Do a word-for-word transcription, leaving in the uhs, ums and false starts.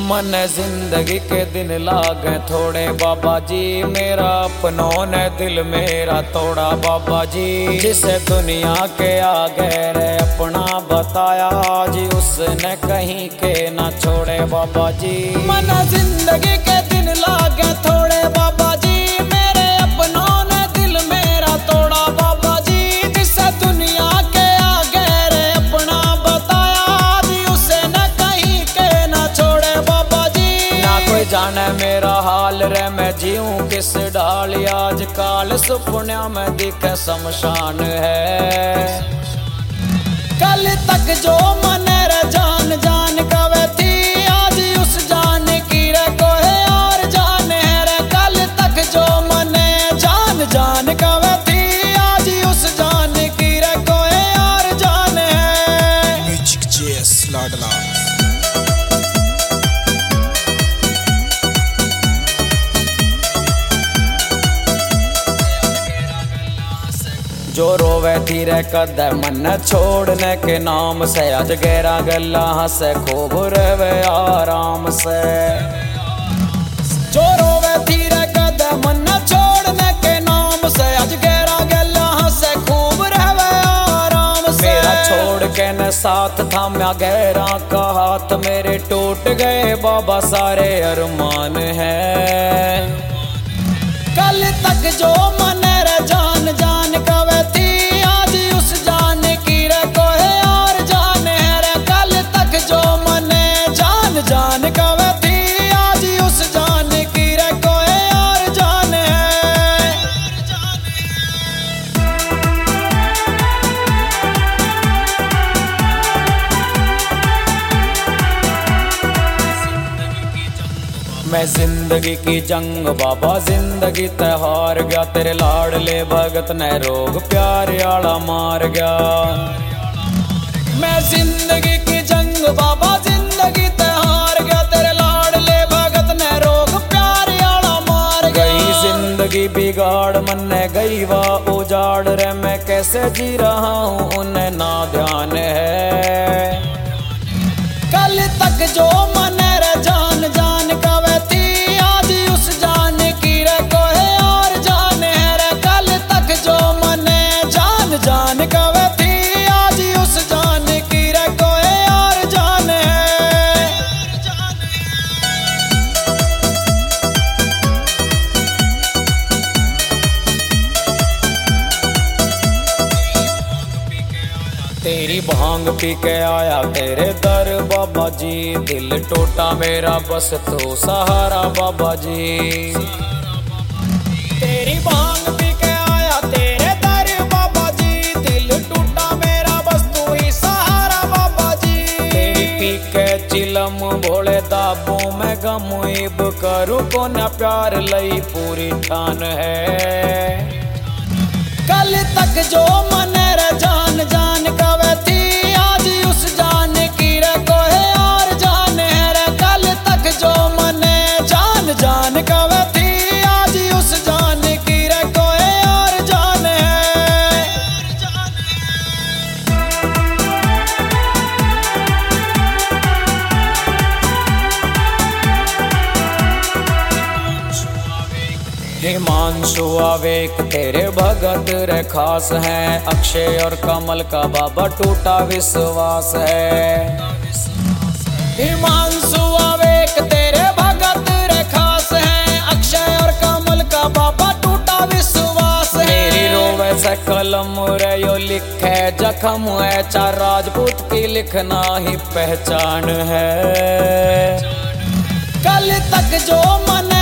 मन जिंदगी के दिन लागे थोड़े बाबा जी, मेरा अपनों ने दिल मेरा तोड़ा बाबा जी। जिसे दुनिया के आगे रे अपना बताया जी, उसने कहीं के ना छोड़े बाबा जी। मन जिंदगी के दिन लागे थोड़े बाबा जी, मेरे अपनों ने दिल मेरा तोड़ा बाबा जी। जिसे दुनिया के आगे रे अपना बताया जी, उसने कहीं के ना छोड़े बाबा जी। ना कोई जाने मेरा हाल रे मैं जीऊं किस ढाल, आज काल सुपन्या में दिखे शमशान है। कल तक जो मन रे जान जान कवे थी, आज उस जान की रे कोई और जान है रे। कल तक जो मन जान जान कवे थी, आज उस जान की रे कोई और जान है। म्यूजिक जेस लाडला। जो रोवे थी रे कद मन छोड़ने के नाम से, आज गहरा गला हंसे खूब रवे आराम से। जो रोवे थी रे कद मन छोड़ने के नाम से, आज गहरा गला हंसे खूब रवे आराम से। मेरा छोड़ के न साथ थाम्या गहरा का हाथ, मेरे टूट गए बाबा सारे अरमान है। कल तक जो मन रे जान जान कवे थी, आज उस जान की रे कोई और जान है रे। कल तक जो मन जान जान कवे थी, आज उस जान की रे कोई और जान है। मैं जिंदगी की जंग बाबा जिंदगी ते हार गया, तेरे लाडले भगत ने रोग प्यार आला मार गया। मैं जिंदगी की जंग बाबा जिंदगी ते हार गया, तेरे लाडले भगत ने रोग प्यार आला मार गया। गई जिंदगी बिगाड़ मन ने गई वाह उजाड़ रे, मैं कैसे जी रहा हूँ उन्हें ना ध्यान है। कल तक जो मन रे जान जान कवे थी, आज उस जान की रे कोई और जान है रे। कल तक जो मन जान जान कवे थी, आज उस जान की रे कोई और जान है। तेरी भांग पी के आया तेरे दर बाबा जी, दिल टूटा मेरा बस तो सहारा बाबा जी। तेरी भांग पी के आया तेरे दर बाबा जी, दिल टूटा मेरा बस तू ही सहारा बाबा जी। तेरी पी के चिलम भोले दाबों में गम, इब करूँ को न प्यार लई पूरी ठान है। कल तक जो मन रे जान जान कवे थी, आज उस जान की रे कोई और जान है रे। कल तक जो मन जान जान कवे थी, आज उस जान की रे कोई और जान है। हिमांशु आवेक तेरे भगत रे खास हैं, अक्षय और कमल का बाबा टूटा विश्वास है। हिमांशु आवेक तेरे भगत रे खास हैं, अक्षय और कमल का बाबा टूटा विश्वास है। मेरी रोवे से कलम रे यो लिखे जख्म है, चार राजपूत की लिखना ही पहचान है। कल तक जो मन